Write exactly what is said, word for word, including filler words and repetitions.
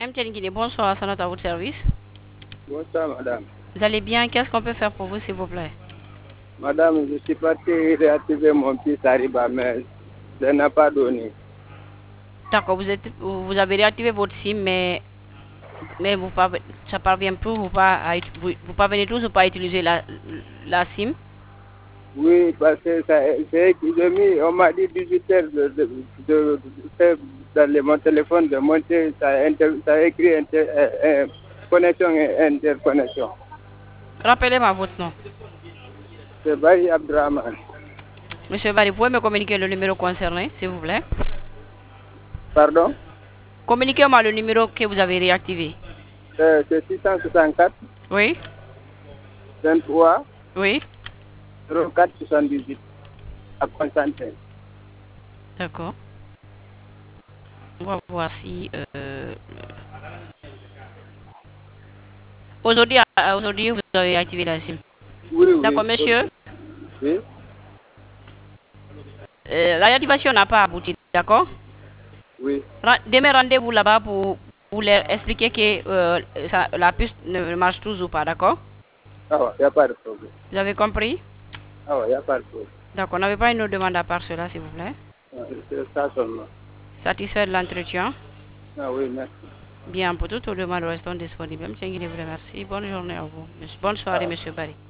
M T N Guinée, bonsoir, ça note à votre service. Bonsoir, madame. Vous allez bien? Qu'est-ce qu'on peut faire pour vous, s'il vous plaît? Madame, je suis parti réactiver mon petit Sariba, mais ça n'a pas donné. D'accord, vous, êtes, vous avez réactivé votre SIM, mais, mais vous pas, ça parvient plus, vous pas, à, vous, vous parvenez toujours pas à utiliser la, la SIM? Oui, parce que ça, c'est, mis, on m'a dit dix-huit heures de, de, de, de faire dans le, mon téléphone de monter, ça, inter, ça écrit inter, euh, euh, connexion et interconnexion. Rappelez-moi votre nom. C'est Baye Abdraman. Monsieur Barry, vous pouvez me communiquer le numéro concerné, s'il vous plaît? Pardon? Communiquez-moi le numéro que vous avez réactivé. Euh, c'est six cent soixante-quatre. Oui? vingt-trois. Oui? zéro quatre soixante-dix-huit. À Constantin. D'accord. On va voir si... Euh, aujourd'hui, aujourd'hui, vous avez activé la SIM. Oui, oui. D'accord, monsieur? Oui. Euh, la réactivation n'a pas abouti, d'accord? Oui. Demain, rendez-vous là-bas pour, pour leur expliquer que euh, ça, la puce ne marche toujours pas, d'accord? Ah ouais, il n'y a pas de problème. Vous avez compris? Ah ouais, il n'y a pas de problème. D'accord, n'avez pas une autre demande à part cela, s'il vous plaît? Ah, c'est ça seulement. Satisfait de l'entretien? Ah oui, merci. Bien, pour toutes vos demandes, restons disponibles. Monsieur Nguyen, vous remercie. Bonne journée à vous. Bonne soirée, Ah. monsieur Barry.